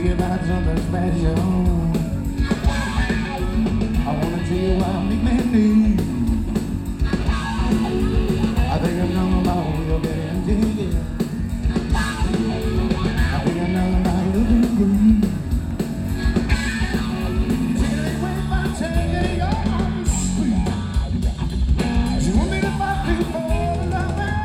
you about something special. I wanna tell you why I'm big man need. I think I know about your getting jiggy. I think I know about your getting Chilling with my taking on sweet. You want me to fight you for love and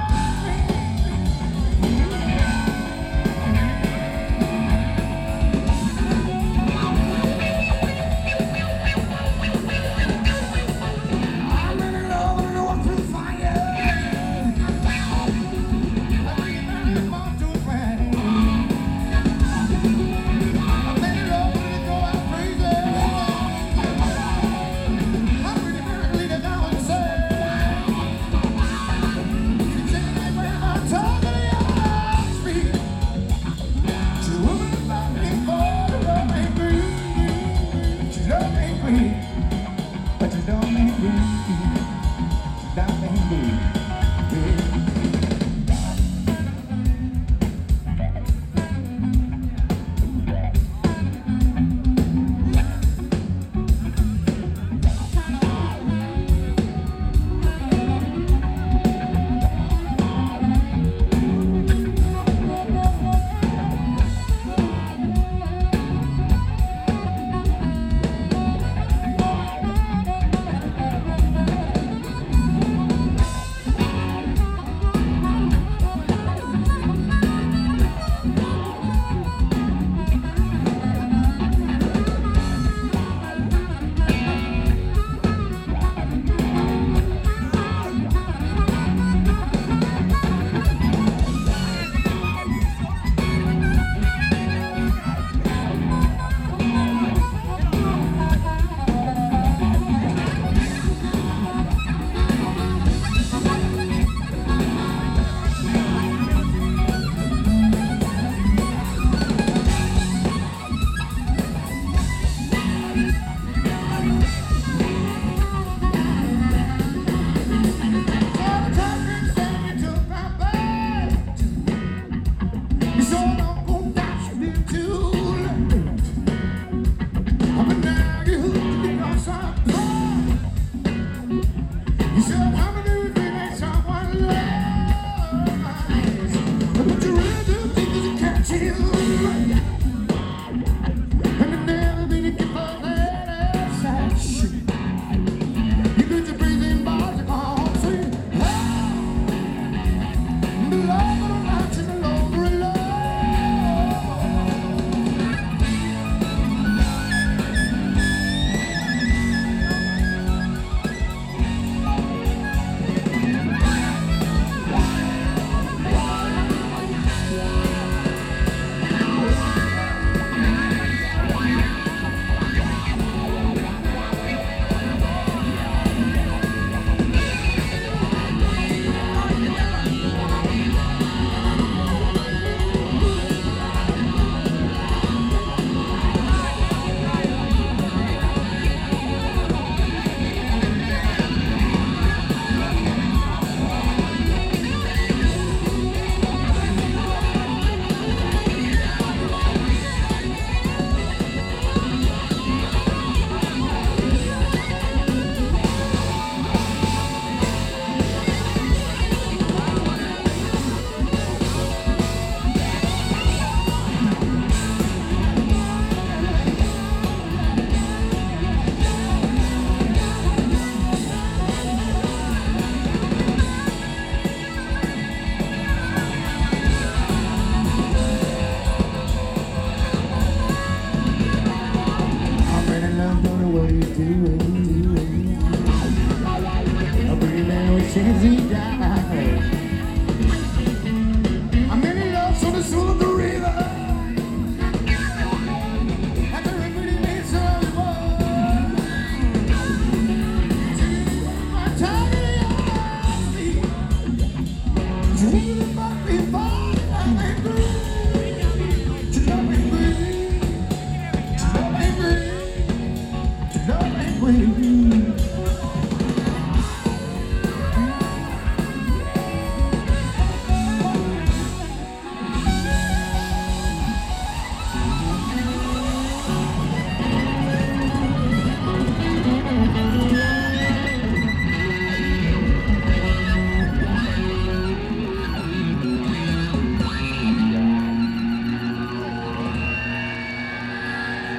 but you don't make me, don't make me, yeah. I'm in love on the soul of the river. And the river remains so warm. My time in the dreaming about me falling on my groove. To love and breathe, to love and breathe, to love and breathe.